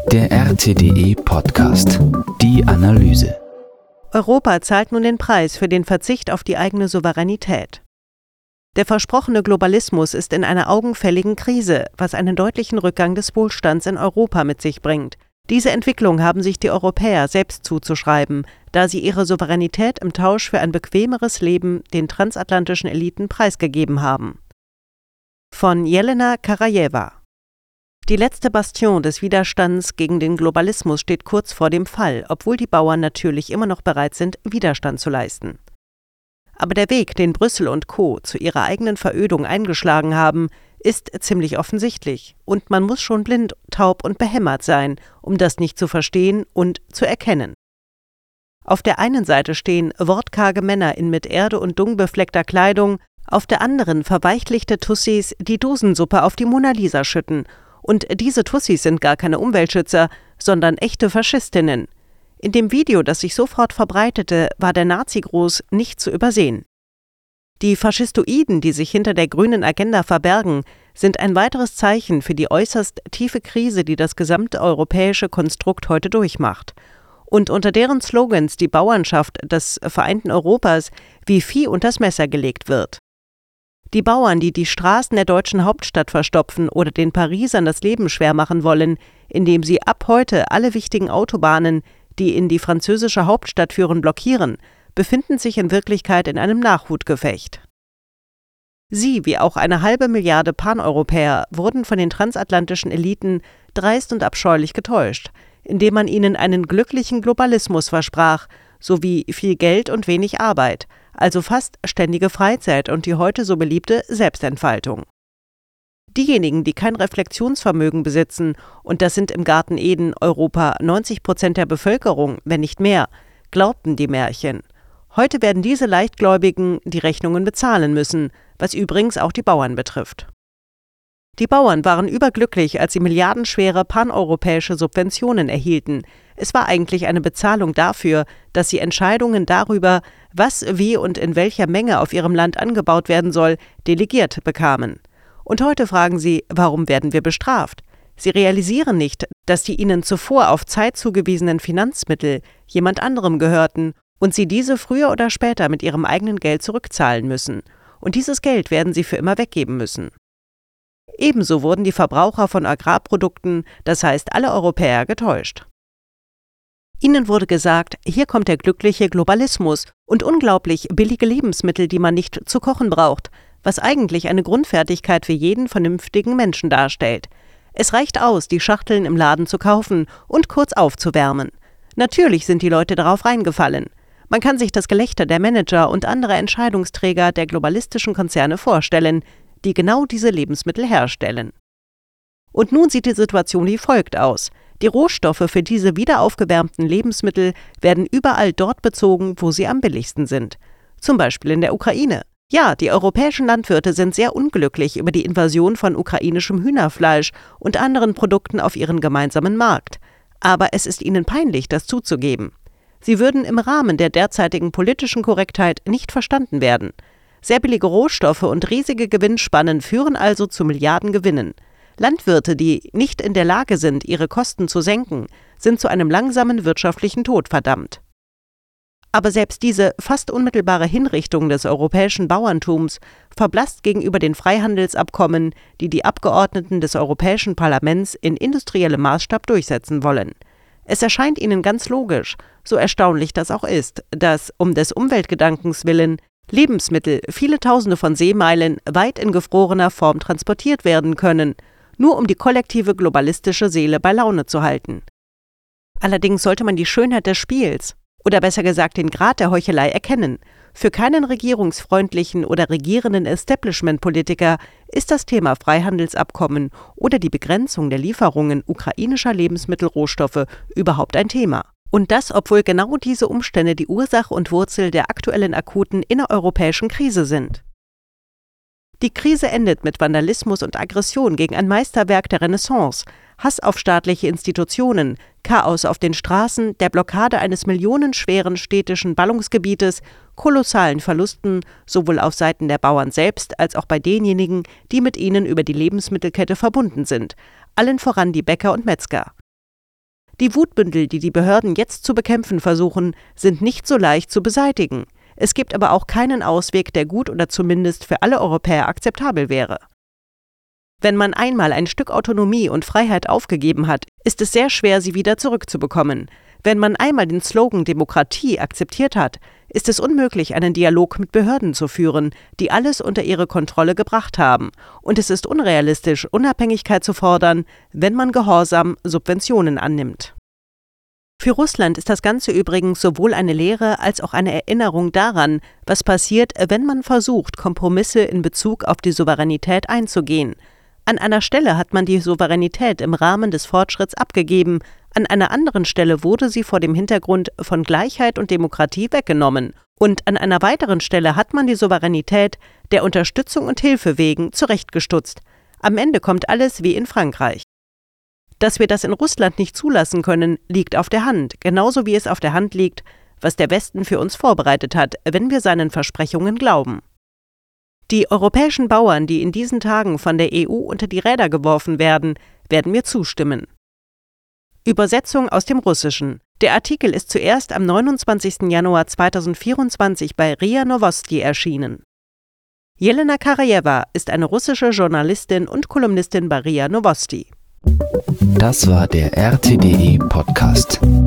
Der RTDE Podcast. Die Analyse. Europa zahlt nun den Preis für den Verzicht auf die eigene Souveränität. Der versprochene Globalismus ist in einer augenfälligen Krise, was einen deutlichen Rückgang des Wohlstands in Europa mit sich bringt. Diese Entwicklung haben sich die Europäer selbst zuzuschreiben, da sie ihre Souveränität im Tausch für ein bequemeres Leben den transatlantischen Eliten preisgegeben haben. Von Jelena Karajewa. Die letzte Bastion des Widerstands gegen den Globalismus steht kurz vor dem Fall, obwohl die Bauern natürlich immer noch bereit sind, Widerstand zu leisten. Aber der Weg, den Brüssel und Co. zu ihrer eigenen Verödung eingeschlagen haben, ist ziemlich offensichtlich. Und man muss schon blind, taub und behämmert sein, um das nicht zu verstehen und zu erkennen. Auf der einen Seite stehen wortkarge Männer in mit Erde und Dung befleckter Kleidung, auf der anderen verweichlichte Tussis, die Dosensuppe auf die Mona Lisa schütten. Und diese Tussis sind gar keine Umweltschützer, sondern echte Faschistinnen. In dem Video, das sich sofort verbreitete, war der Nazi-Gruß nicht zu übersehen. Die Faschistoiden, die sich hinter der grünen Agenda verbergen, sind ein weiteres Zeichen für die äußerst tiefe Krise, die das gesamte europäische Konstrukt heute durchmacht. Und unter deren Slogans die Bauernschaft des vereinten Europas wie Vieh unters Messer gelegt wird. Die Bauern, die die Straßen der deutschen Hauptstadt verstopfen oder den Parisern das Leben schwer machen wollen, indem sie ab heute alle wichtigen Autobahnen, die in die französische Hauptstadt führen, blockieren, befinden sich in Wirklichkeit in einem Nachhutgefecht. Sie, wie auch eine halbe Milliarde Paneuropäer, wurden von den transatlantischen Eliten dreist und abscheulich getäuscht, indem man ihnen einen glücklichen Globalismus versprach, sowie viel Geld und wenig Arbeit, also fast ständige Freizeit und die heute so beliebte Selbstentfaltung. Diejenigen, die kein Reflexionsvermögen besitzen, und das sind im Garten Eden Europa 90% der Bevölkerung, wenn nicht mehr, glaubten die Märchen. Heute werden diese Leichtgläubigen die Rechnungen bezahlen müssen, was übrigens auch die Bauern betrifft. Die Bauern waren überglücklich, als sie milliardenschwere paneuropäische Subventionen erhielten. Es war eigentlich eine Bezahlung dafür, dass sie Entscheidungen darüber, was, wie und in welcher Menge auf ihrem Land angebaut werden soll, delegiert bekamen. Und heute fragen sie, warum werden wir bestraft? Sie realisieren nicht, dass die ihnen zuvor auf Zeit zugewiesenen Finanzmittel jemand anderem gehörten und sie diese früher oder später mit ihrem eigenen Geld zurückzahlen müssen. Und dieses Geld werden sie für immer weggeben müssen. Ebenso wurden die Verbraucher von Agrarprodukten, das heißt alle Europäer, getäuscht. Ihnen wurde gesagt, hier kommt der glückliche Globalismus und unglaublich billige Lebensmittel, die man nicht zu kochen braucht, was eigentlich eine Grundfertigkeit für jeden vernünftigen Menschen darstellt. Es reicht aus, die Schachteln im Laden zu kaufen und kurz aufzuwärmen. Natürlich sind die Leute darauf reingefallen. Man kann sich das Gelächter der Manager und anderer Entscheidungsträger der globalistischen Konzerne vorstellen, die genau diese Lebensmittel herstellen. Und nun sieht die Situation wie folgt aus. Die Rohstoffe für diese wiederaufgewärmten Lebensmittel werden überall dort bezogen, wo sie am billigsten sind. Zum Beispiel in der Ukraine. Ja, die europäischen Landwirte sind sehr unglücklich über die Invasion von ukrainischem Hühnerfleisch und anderen Produkten auf ihren gemeinsamen Markt. Aber es ist ihnen peinlich, das zuzugeben. Sie würden im Rahmen der derzeitigen politischen Korrektheit nicht verstanden werden. Sehr billige Rohstoffe und riesige Gewinnspannen führen also zu Milliardengewinnen. Landwirte, die nicht in der Lage sind, ihre Kosten zu senken, sind zu einem langsamen wirtschaftlichen Tod verdammt. Aber selbst diese fast unmittelbare Hinrichtung des europäischen Bauerntums verblasst gegenüber den Freihandelsabkommen, die die Abgeordneten des Europäischen Parlaments in industriellem Maßstab durchsetzen wollen. Es erscheint ihnen ganz logisch, so erstaunlich das auch ist, dass um des Umweltgedankens willen Lebensmittel viele Tausende von Seemeilen weit in gefrorener Form transportiert werden können, nur um die kollektive globalistische Seele bei Laune zu halten. Allerdings sollte man die Schönheit des Spiels, oder besser gesagt den Grad der Heuchelei erkennen. Für keinen regierungsfreundlichen oder regierenden Establishment-Politiker ist das Thema Freihandelsabkommen oder die Begrenzung der Lieferungen ukrainischer Lebensmittelrohstoffe überhaupt ein Thema. Und das, obwohl genau diese Umstände die Ursache und Wurzel der aktuellen akuten innereuropäischen Krise sind. Die Krise endet mit Vandalismus und Aggression gegen ein Meisterwerk der Renaissance, Hass auf staatliche Institutionen, Chaos auf den Straßen, der Blockade eines millionenschweren städtischen Ballungsgebietes, kolossalen Verlusten sowohl auf Seiten der Bauern selbst als auch bei denjenigen, die mit ihnen über die Lebensmittelkette verbunden sind, allen voran die Bäcker und Metzger. Die Wutbündel, die die Behörden jetzt zu bekämpfen versuchen, sind nicht so leicht zu beseitigen. Es gibt aber auch keinen Ausweg, der gut oder zumindest für alle Europäer akzeptabel wäre. Wenn man einmal ein Stück Autonomie und Freiheit aufgegeben hat, ist es sehr schwer, sie wieder zurückzubekommen. Wenn man einmal den Slogan Demokratie akzeptiert hat, ist es unmöglich, einen Dialog mit Behörden zu führen, die alles unter ihre Kontrolle gebracht haben. Und es ist unrealistisch, Unabhängigkeit zu fordern, wenn man gehorsam Subventionen annimmt. Für Russland ist das Ganze übrigens sowohl eine Lehre als auch eine Erinnerung daran, was passiert, wenn man versucht, Kompromisse in Bezug auf die Souveränität einzugehen. An einer Stelle hat man die Souveränität im Rahmen des Fortschritts abgegeben, an einer anderen Stelle wurde sie vor dem Hintergrund von Gleichheit und Demokratie weggenommen und an einer weiteren Stelle hat man die Souveränität der Unterstützung und Hilfe wegen zurechtgestutzt. Am Ende kommt alles wie in Frankreich. Dass wir das in Russland nicht zulassen können, liegt auf der Hand, genauso wie es auf der Hand liegt, was der Westen für uns vorbereitet hat, wenn wir seinen Versprechungen glauben. Die europäischen Bauern, die in diesen Tagen von der EU unter die Räder geworfen werden mir zustimmen. Übersetzung aus dem Russischen. Der Artikel ist zuerst am 29. Januar 2024 bei RIA Novosti erschienen. Jelena Karajewa ist eine russische Journalistin und Kolumnistin bei RIA Novosti. Das war der RTDE Podcast.